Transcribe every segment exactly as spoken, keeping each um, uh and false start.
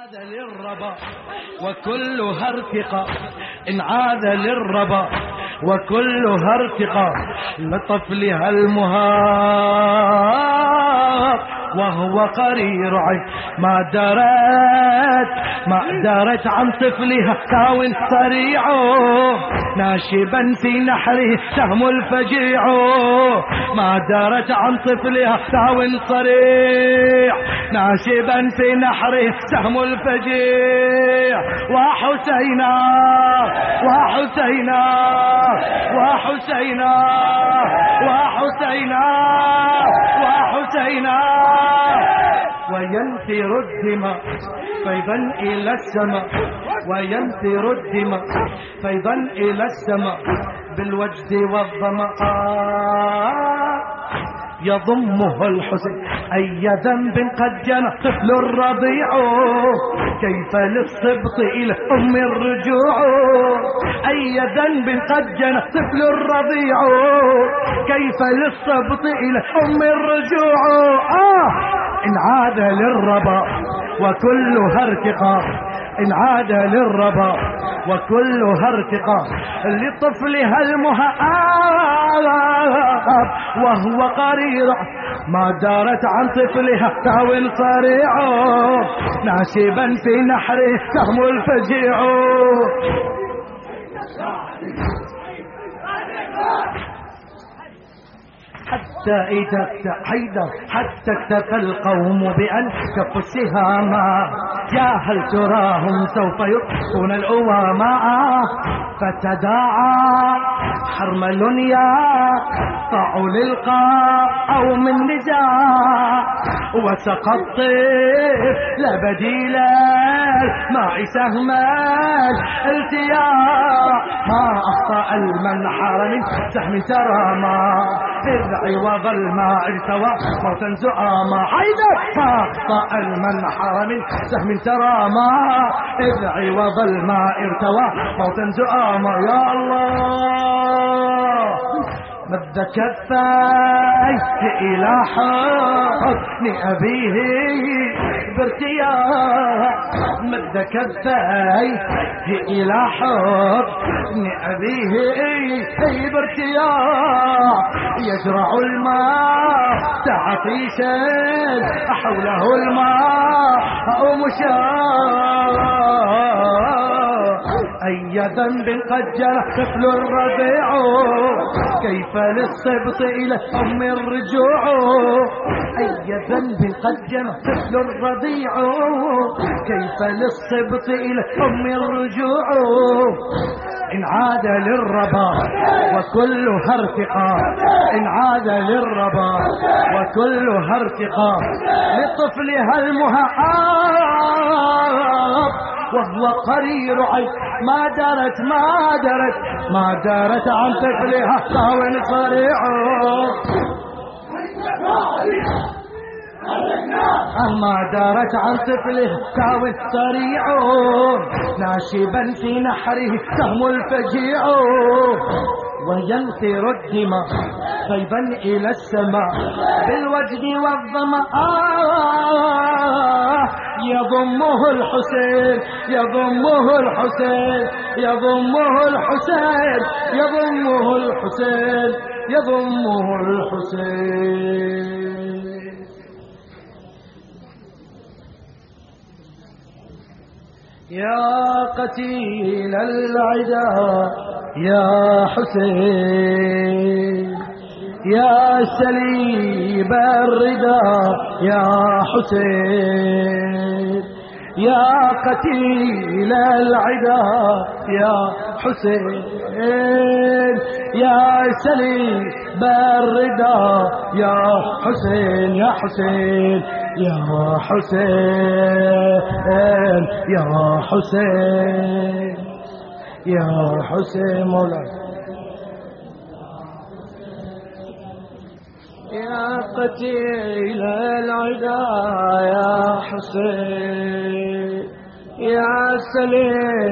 عاد للربا وكلها ارتقاء، إن عاد للربا وكلها ارتقاء، لطفلها المهاب وهو قرير عين، ما درت ما درت عن طفلها كاو صريع، ناشبا في نحره سهم الفجيع، ما درت عن طفلها كاو صريع، ناشبا في نحره سهم الفجيع. وحسينا وحسينا وحسينا وحسينا وحسينا وينثر الدماء فيضا إلى السماء، وينثر الدماء فيضا إلى السماء، بالوجد والظمأ يضمه الحزن. أي ذنب قد جنى طفل الرضيع، كيف للصبط إلى أم الرجوع. أي ذنب قد جنى طفل الرضيع، كيف للصبط إلى أم الرجوع. آه إن عاد للربا وكلها ارتقاء، إن عاد للربا وكلها ارتقاء، لطفلها المهاب وهو قرير، ما دارت عن طفلها كاو صريع، ناشبا في نحره سهم الفجيع. حتى إذا حيدر حتى اكتفى القوم بأن كفوا السهاما، يا هل تراهم سوف يطفون الأواما، فتداعى حرمل يقطع للقاء أو من نزاع، وسقى الطيف لا بديل الماء سهما التياع، ما أخطأ المنحر من سهم تراما، إذ عوض الماء ارتوى موتا زؤاما. حيدر ما أخطأ المنحر من سهم تراما، إذ عوض الماء ارتوى موتا زؤاما. يا الله مد كفيه إلى حضن أبيه بارتياح، مد كفيه إلى حضن أبيه بارتياح، يزرع الماء تعطيشا حوله الماء مشاع. أي ذنب قد جرى طفل الرضيع، كيف للصبط إلى أم الرجوع. أي ذنب قد جرى طفل الرضيع، كيف للصبط إلى أم الرجوع. إن عاد للربا وكلها ارتقاء، إن عاد للربا وكلها ارتقاء، لطفلها المهاب وهو قرير عين، ما درت ما درت ما درت عن طفلها كاو صريع، ما دارت عن طفله كاو صريع، ناشبا في نحره سهم الفجيع، وينثر الدماء فيضا إلى السماء، بالوجد والظمأ يضمه الحسين يضمه الحسين يضمه الحسين يضمه الحسين يضمه الحسين. يا قتيل العدا يا حسين، يا سليب الردى يا حسين، يا قتيل العدا يا حسين، يا سليب الردى يا حسين، يا حسين يا حسين يا حسين يا حسين مولاي. يا قتيل العدا يا حسين، يا سليم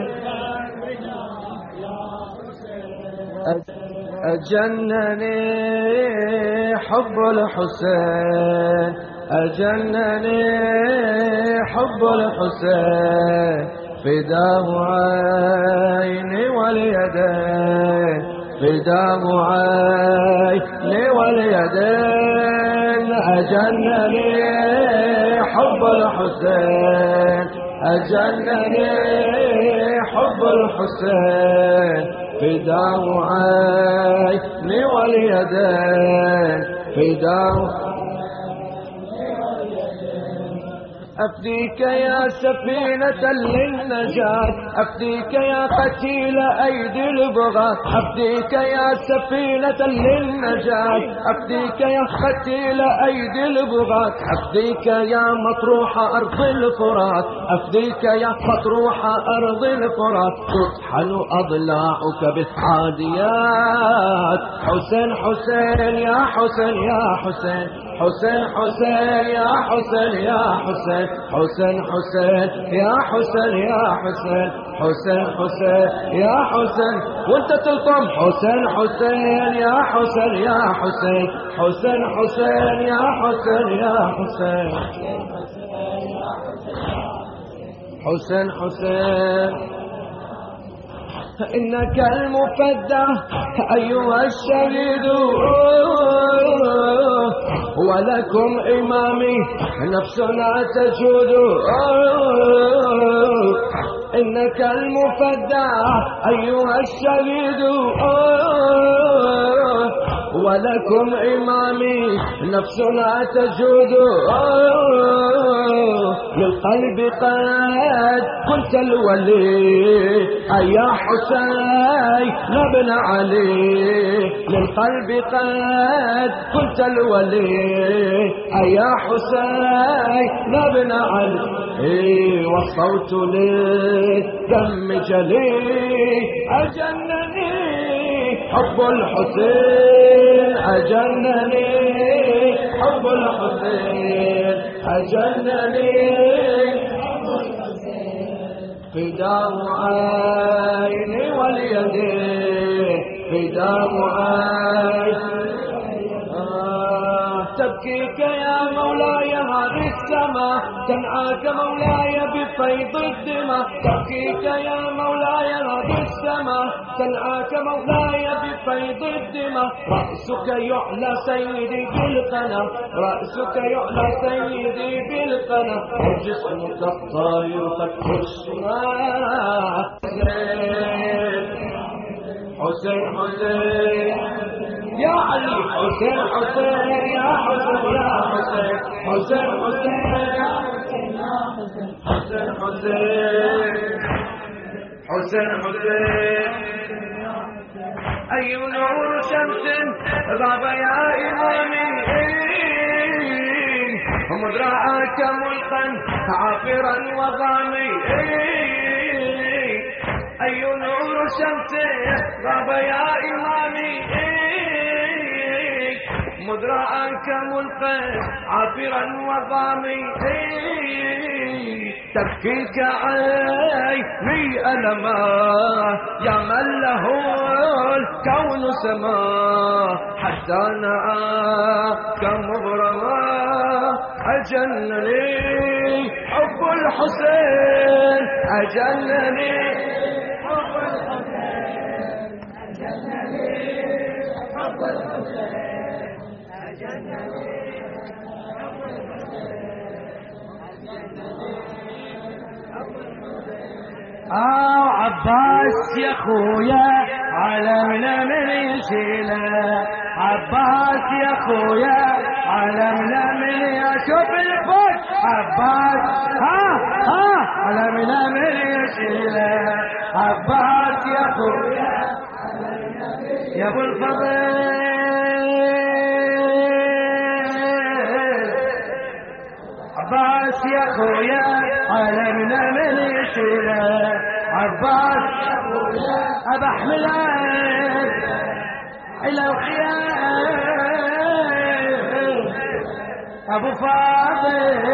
أجنني حب الحسين، أجنني حب الحسين فداه عيني واليدين فداه عيني واليدين أجنني حب الحسين أجنني حب الحسين فداه عيني واليدين فداه أفديك يا سفينة للنجاة أفديك يا قتيل أيدي البغاة أفديك يا سفينة للنجاة أفديك يا قتيل أيدي البغاة أفديك يا مطروح أرض الفرات أفديك يا مطروح أرض الفرات تطحن أضلاعك بالعاديات حسين حسين يا حسين يا حسين حسين حسين يا حسين يا حسين حسين حسين يا حسين يا حسين حسين حسين يا حسين وانت تلطم حسين حسين يا حسين يا حسين حسين حسين يا حسين يا حسين حسين حسين إنك المفدى أيها الشهيد ولكم إمامي نفسنا تجود إنك المفدى أيها الشهيد ولكم إمامي نفسنا تجود للقلب قد كنت الولي أيا حسين ابن علي للقلب قد كنت الولي أيا حسين ابن علي والصوت للدم جلي أجنني حب الحسين أجنني حب الحسين أجنني حب الحسين فداه عيني واليدين فداه عيني تبكيك يا مولاي هذه السماء تنعاك مولاي بفيض الدماء تبكيك يا مولاي هذه السماء تنعاك مولاي بفيض الدماء رأسك يعلى سيدي بالقنا رأسك يعلى سيدي بالقنا وجسمك الطاير فتح السماء حسين حسين يا علي حسين حسين يا حسين يا حسين حسين حسين يا حسين حسين حسين حسين أي نور شمس غاب يا إمامي مدرعك ملقا عافرا وضامي أي نور شمس غاب يا إمامي مدرعك ملقا عافرا وضامي تبكيك عيني ألما يا من له الكون سما حتى نعاك مغرما أجنني حب الحسين أجنني حب الحسين أجنني حب الحسين أجنني حب الحسين آه عباس يا خويا علمنا من يشيله عباس يا خويا علمنا من يشوف الفوت عباس ها ها علمنا من يشيله عباس يا خويا يا ابو الفضل عباس يا خويا علمنا من يشيله عباس يا خويا ابى احملك الى الخيام ابو فاضل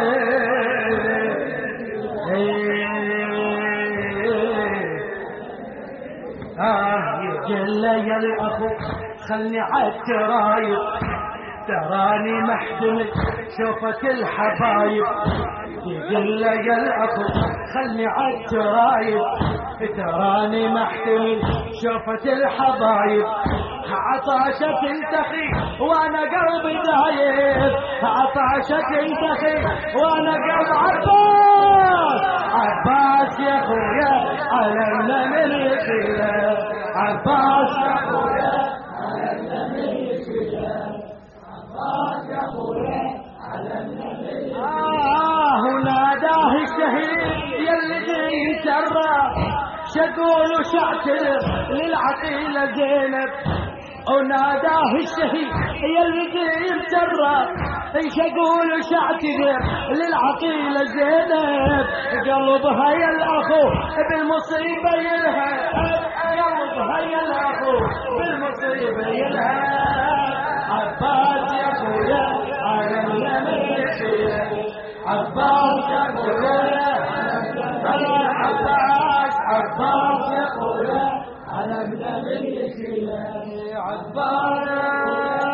اه يجلى يا الاخو خلني عالترايب تراني محزون شوفت الحبايب يقول له يا الاخو خلني عالترايب تراني محتمل شوفت الحبايب عطاشة تنتخي وانا قلبي دايب عطاشة تنتخي وانا قلب عباس عباس يا خويا علمنا من يشيله عباس يا خويا علمنا من يشيله عباس يا خويا علمنا من يشيله آه وناداه الشهيد يلي يتسرى شقول وشعتر للعقيلة زينب وناداه الشهيد يلي يتسرى شقول وشعتر للعقيلة زينب قلبها يا الاخو بالمصيبة يلهب قلبها يا الاخو بالمصيبة يلهب عباس يا خويا علمنا من يشيله عباس يا خويا على عباس عباس يا خويا علمنا من يشيله عباس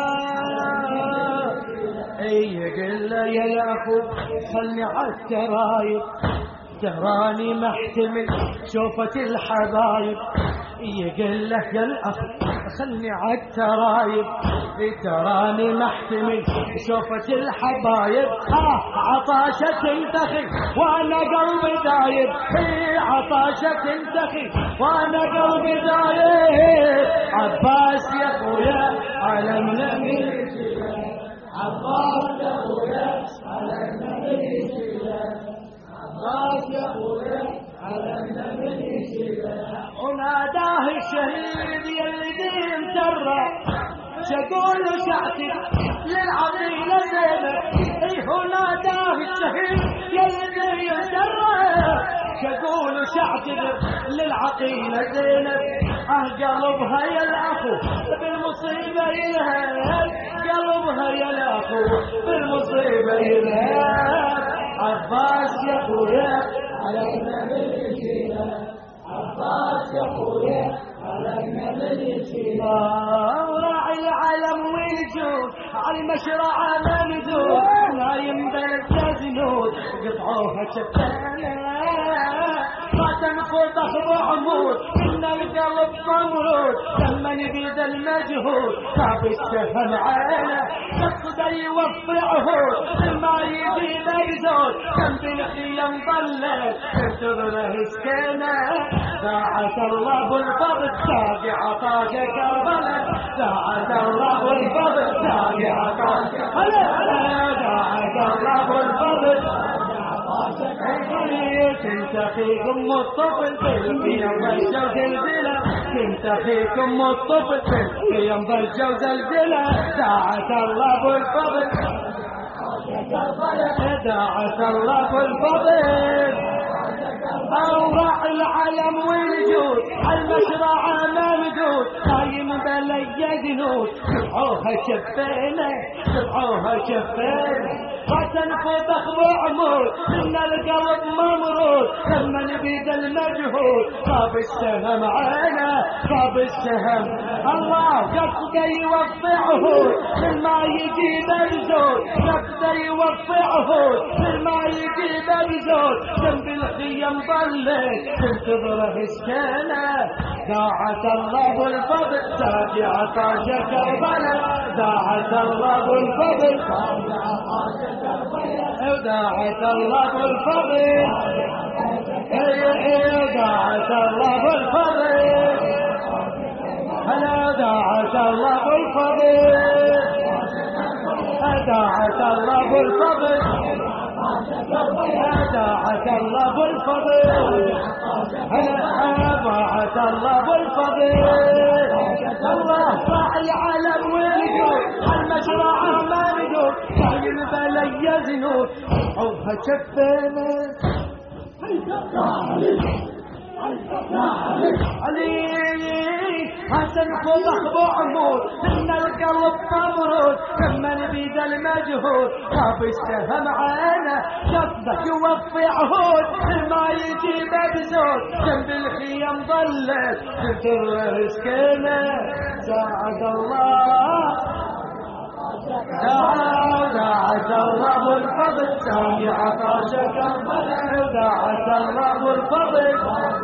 اي قل له يا الاخو خلني عالترايب تراني محتمل شوفت الحبايب يقول له يا الاخ خلني عالترايب تراني محتمل شوفت الحبايب اه عطاشة تنتخي وانا قلبي دايب هي عطاشة تنتخي وانا قلبي دايب عباس يا خويا علمنا من يشيله عباس يا خويا علمنا من يشيله عباس يا خويا علمنا من يشيله وناداه الشهيد يلي دين ترى شقول وشعتر للعقيلة زينب ايه ناداه الشهيد يلي دين ترى شقول وشعتر للعقيلة زينب اه قلبها يا الاخو بالمصيبة يلهب قلبها يا الاخو بالمصيبة يلهب عباس يا خويا علمنا من يشيله عباس يا خويا علمنا من يشيله وراعي العلم والجود على المشرعة ممدود نايم بلد زنود قطعوها شتانة ما تنفض اخبو عمود ان القلب ممرود لما نبيد المجهود صعب السهم عينه يقدر يوفي عهود ما يجي مجزود كم بالخيام ضلت تنتظره سكينه ساعة الله بالفضل تاقي عطاك كربلة ساعة الله بالفضل تاقي عطاك هلا هلا ساعة الله بالفضل كنت فيكم الطفل في يوم الجو زلزلة كنت فيكم الطفل في يوم الجو زلزلة ساعة الله بالفضل ساعة الله بالفضل أوراق العلم والجود المشرعة ممدود قايم بلي جنود سبعوها شفينة سبعوها شفينة وتنفض اخبو عمود ان القلب ممرود لما نبيد المجهود صاب السهم عينه صاب السهم الله قصده يوفي عهود من ما يجيب الزود قصده يوفي عهود من ما يجيب الزود جنب الخيم ضلت تنتظره سكينه ساعة الله بالفضل تاجي عطاش كربلة ساعة الله بالفضل وداعة الله بالفضل داعة الله بالفضل هلا داعة الله بالفضل داعة الله بالفضل داعة الله بالفضل هلا داعة الله بالفضل الله راح العالم والجود المشرعة ما نجود قايم بلي زنود حوها شفينة علي حسن فضح بعمود ان القلب ممرود لما نبيد المجهود خاف السهم عينه قصدك يوفي عهود ما يجيب بزود جنب الخيم ضلت تنتظر سكينه ساعد الله دعا دعت الله الفضل سامي عطاش كربلاء دعت الله الفضل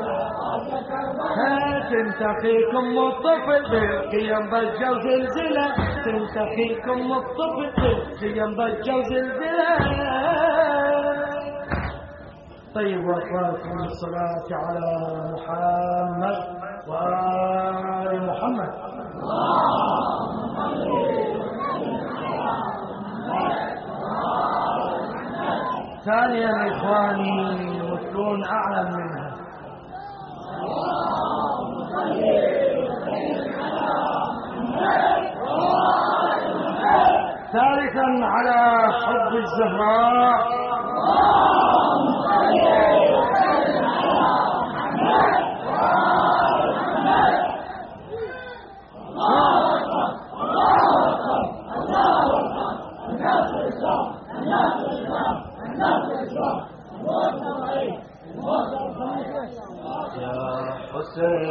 تنتقيكم الطفل بالقيم ضجة وزلزلة تنتقيكم الطفل بالقيم ضجة وزلزلة. طيب وأخواتكم الصلاة على محمد وآل محمد. ثانيا إخواني وتكون أعلم منها. ثالثا على حب الزهراء. يا حسين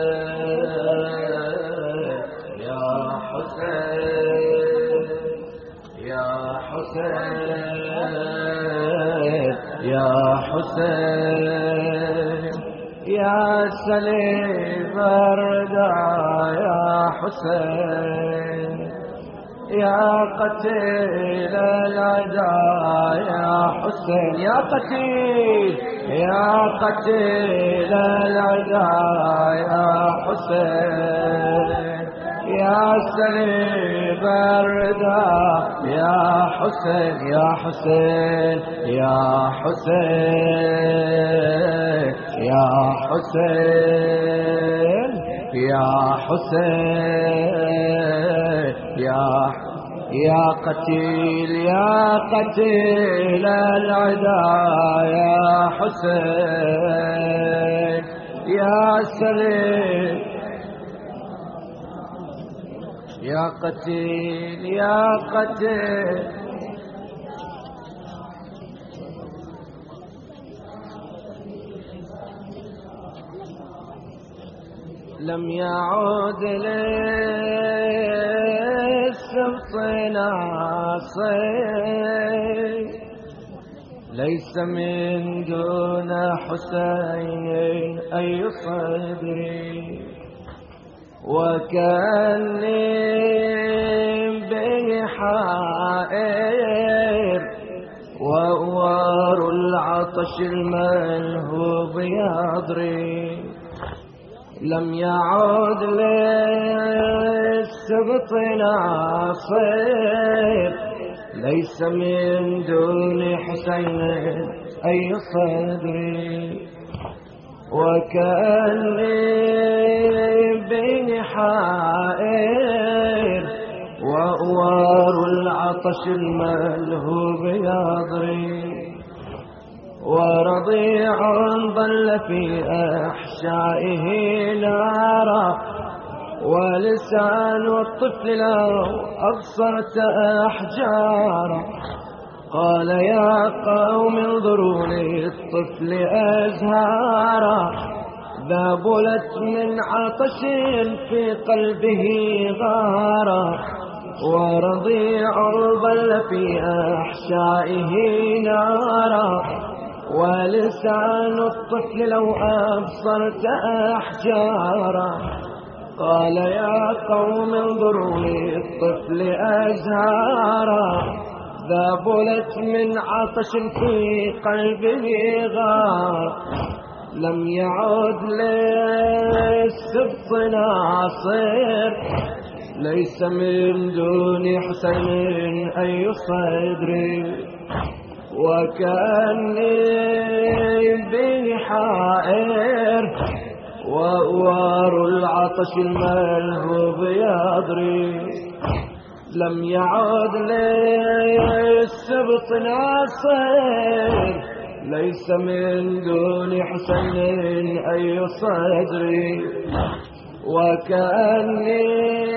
يا حسين يا حسين يا حسين يا سليم الردى يا حسين يا قتيل العدا يا حسين يا قتيل يا قتيل العدا يا حسين يا سليم الردى يا حسين يا حسين يا حسين يا حسين يا حسين يا يا قتيل يا قتيل العدا يا حسين يا سليم يا قتيل يا قتيل لم يعود للسبط ناصر ليس من دون حسين أي صدري وكأني بحائر وأوار العطش الملهوب يضري لم يعود للسبط ناصر ليس من دون حسين أي صدري وكأني بين حائر وأوار العطش الملهوب يضري ورضيع ظل في أحشائه نارا ولسان الطفل لو أبصرت أحجارا قال يا قوم انظروا للطفل أزهارا ذابلت من عطش في قلبه غارا ورضيع ظل في أحشائه نارا ولسان الطفل لو أبصرت أحجارا قال يا قوم انظروا للطفل أزهارا ذابلت من عطش في قلبه غار لم يعد للسبط ناصر ليس من دون حسين أي صدري وكأني بحائر وأوار العطش الملهوب يضري لم يعد للسبط ناصر ليس من دون حسين أي صدري وكأني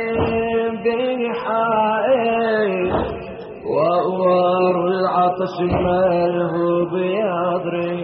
بحائر وأوار العطش الملهوب يضري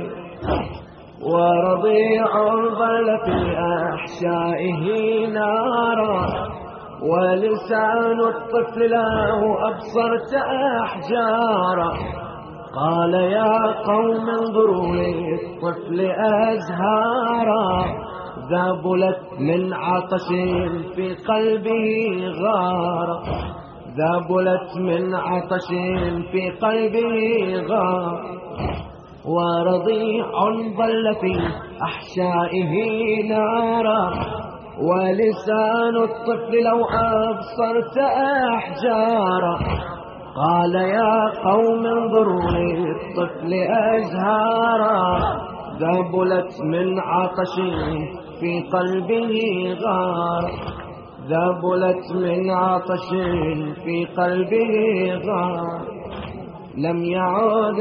ورضيع ظل في أحشائه نارا ولسان الطفل له أبصرت أحجارا. قال يا قوم انظروا للطفل أزهارا، ذابلت من عطش في قلبي غارة، ذابلت من عطش في قلبي غارة، ورضيع ظل في أحشائه نارا. ولسان الطفل لو أبصرت أحجارا. قال يا قوم انظروا للطفل أزهارا، ذابلت من عطش في قلبه غار، ذابلت من عطش في قلبه غار. لم يعد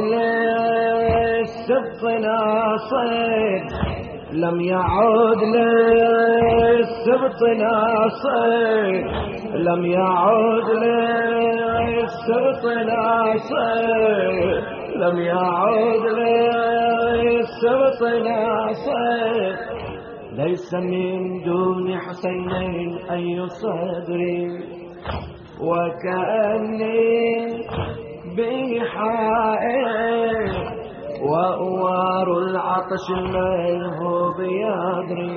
للسبط ناصر، لم يعد للسبط ناصر، لم يعد للسبط ناصر، لم يعد للسبط ناصر. ليس من دون حسين أي صدري، وكأني بحائل وأوار العطش الملهوب يدري،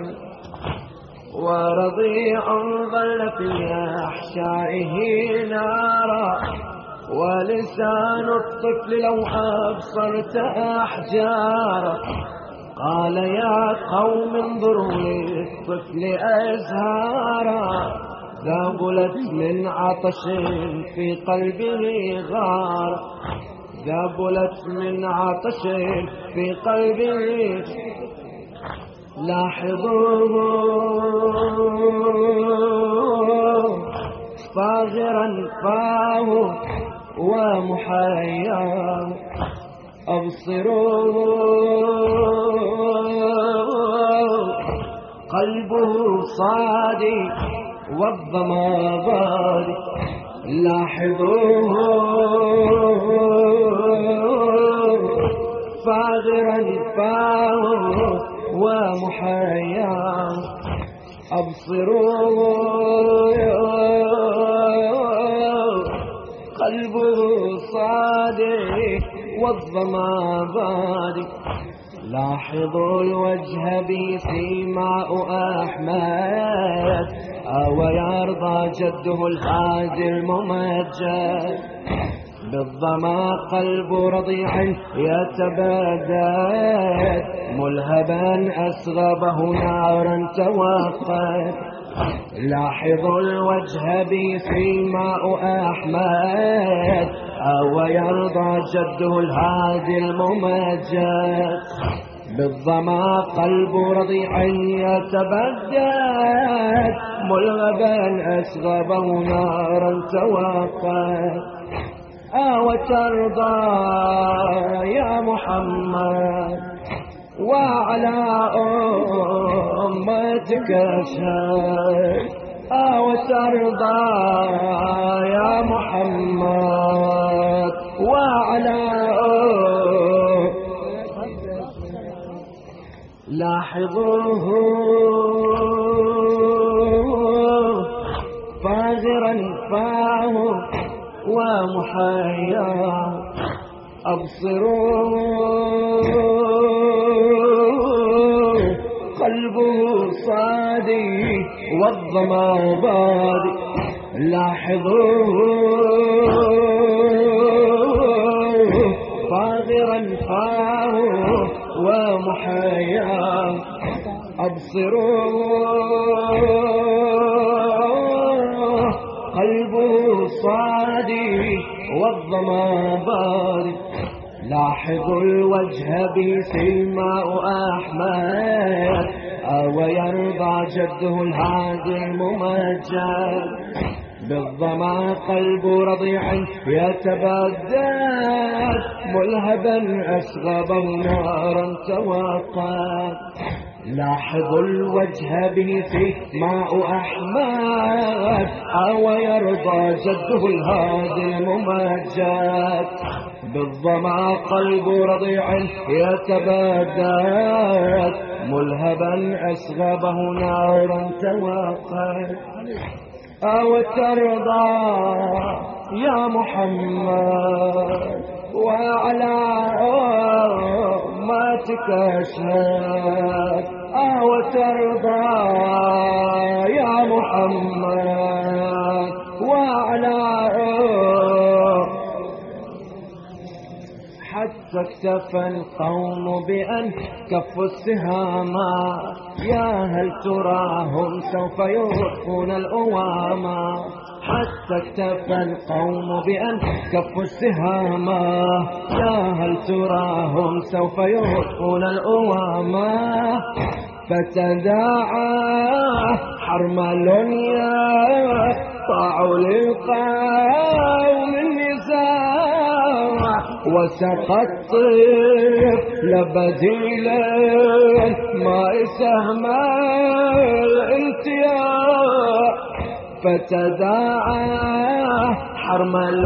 ورضيع ظل في أحشائه نارا. ولسان الطفل لو أبصرت أحجارا. قال يا قوم انظروا للطفل أزهارا، ذابلت من عطش في قلبه غار، ذابلت من عطش في قلبه. لاحظوه صاغرا فاه ومحياه، أبصروه قلبه صادي والظما باري. لاحظوه فاغرا فاه ومحياه، أبصروه قلبه صادق والظما باري. لاحظوا الوجه بسيماء أحمد، أو يرضى جده الهادي الممجد. بالظما قلب رضيع يتبادل، ملهبا أسغبه نارا توقد. لاحظوا الوجه بسيماء أحمد، أو يرضى جده الهادي الممجد. بالظما قلب رضيع يتبدد، ملغبا أسغبه نارا توقد. أو ترضى يا محمد وعلى أمتك أشهد، أو ترضى يا محمد وعلى لاحظوه فاغرا فاه ومحياه، أبصروه قلبه صادي والظما باري. لاحظوه فاغرا فاه ومحياه، أبصروه قلبه صادي والظما باري. لاحظوا الوجه بسيماء أحمد، أو يرضى جده الهادي الممجد. بالظما قلب رضيع يتبدد، ملهبا أسغبه نارا توقد. لاحظوا الوجه به في ماء أحمد، أو يرضى جده الهادي الممجد. بالظما قلب رضيع يتبدد، ملهبا أسغبه نارا توقد. أو ترضى يا محمد وعلى أمتك أشهد أو ترضى يا محمد وعلى حتى اكتفى القوم بأن كفوا السهام يا هل تراهم سوف يوقفون الأواما حتى اكتفى القوم بأن كفوا السهام يا هل تراهم سوف يوقفون الأواما فتداعى حرمل يقطع للقوم النزاع وسقى الطفل بديلا ماء سهم الالتياء فتداعى حرمل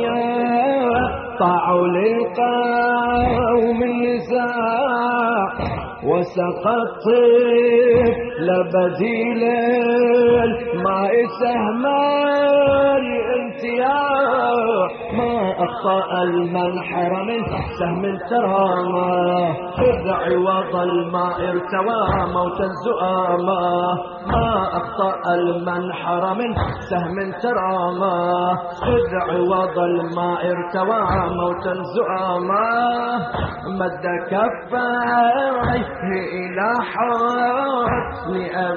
يقطع للقوم النزاع وسقى الطفل بديلا ماء سهم الالتياء ما أخطأ المنحر من سهم تراما إذ عوض الماء ارتوى موتا زؤاما ما أخطأ المنحر من سهم تراما إذ عوض الماء ارتوى موتا زؤاما مد كفيه إلى حسن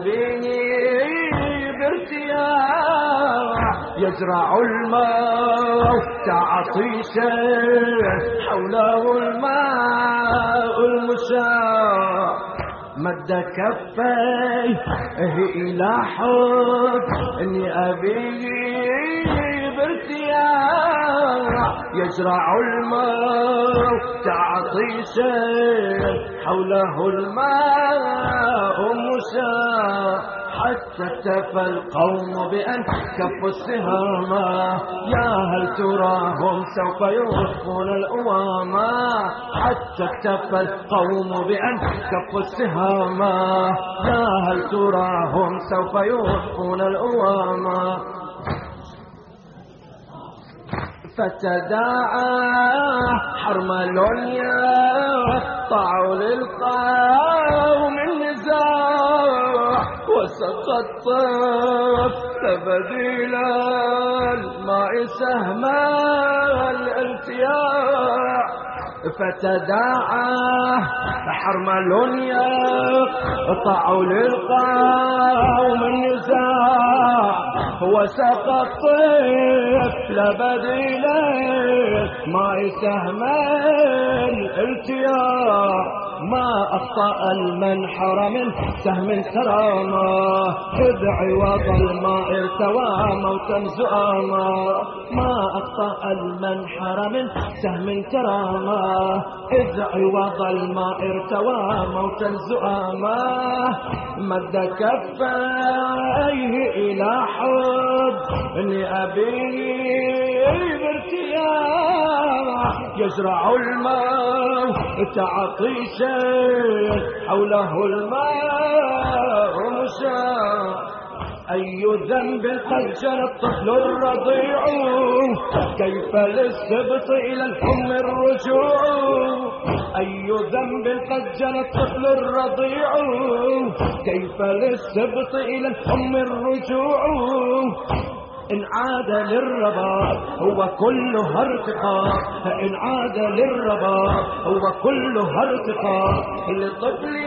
أبيه بارتياح يزرع الموت عطيشا حوله الماء المشاع مد كفيه إلى حسن أبيه بارتياح يزرع الموت عطيشا حوله الماء مشاع حتى اكتفى القوم بأن كفوا السهام يا هل تراهم سوف يوقفون الأواما حتى اكتفى القوم بأن كفوا السهام يا هل تراهم سوف يوقفون الأواما فتداعى حرمل يقطع للقوم النزاع وسقى الطفل بديلا الماء سهم الالتياء فتداعى حرمل يقطع للقوم النزاع وسقى الطفل بديلا ماء سهم الالتياء ما أخطأ المنحر من سهم تراما إذ عوض الماء ارتوى موتا زؤاما ما أخطأ المنحر من سهم تراما إذ عوض الماء ارتوى موتا زؤاما مد كفيه إلى حضن أبيه بارتياح يزرع الموت عطيشا حوله الماء مشاع أي ذنب قد جنى الطفل الرضيع كيف للسبط إلى الأم الرجوع أي ذنب قد جنى الطفل الرضيع كيف للسبط إلى الأم الرجوع إن عاد للرباط هو كلها ارتقاء فإن عاد للرباط هو كلها ارتقاء للطفل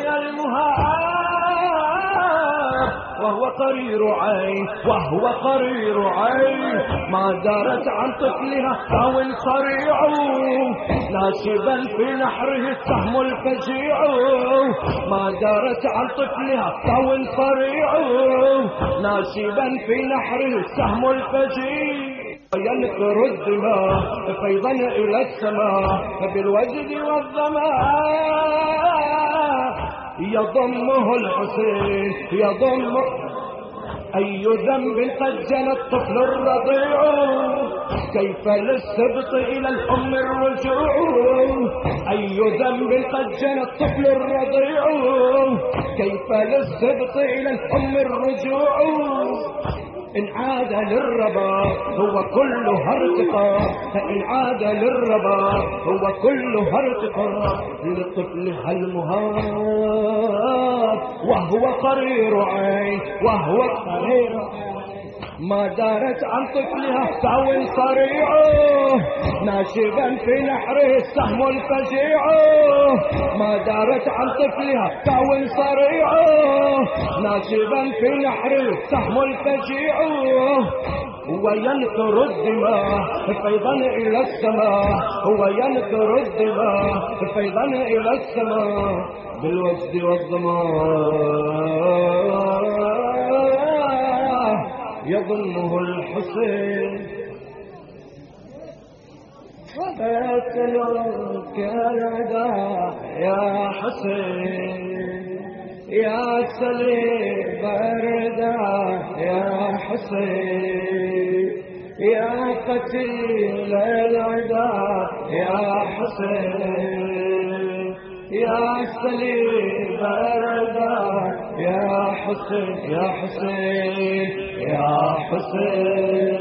المهاب وهو قرير عين وهو قرير عين ما دارت عن طفلها فهو صريع ناشبا في نحره السهم الفجيع ما دارت عن طفلها فهو صريع ناشبا في نحره السهم الفجيع ينقر الدماء فيضا إلى السماء بالوجد والظماء يضمه الحسين يضمه أي ذنب قد جنى الطفل الرضيع كيف للسبط إلى الأم الرجوع أي ذنب قد جنى الطفل الرضيع كيف للسبط إلى الأم الرجوع إن عاد للرباب هو كلها ارتقاء، فإن عاد للرباب هو كلها ارتقاء لطفلها المهاب وهو قرير عين وهو قرير عين. ما دارت عن طفلها تعوي صريعه ناشبا في نحره السهم الفجيع. ما دارت عن طفلها تعوي صريعه ناشبا في نحره السهم الفجيع. هو ينثر الدماء فيضا إلى السماء، هو ينثر الدماء فيضا إلى السماء بالوجد والضمان يظنه الحسين. فيسألك العداء يا حسين يا سليب الرداء يا حسين يا قتيل العداء يا حسين يا سليب الرداء يا حسين يا حسين يا حسين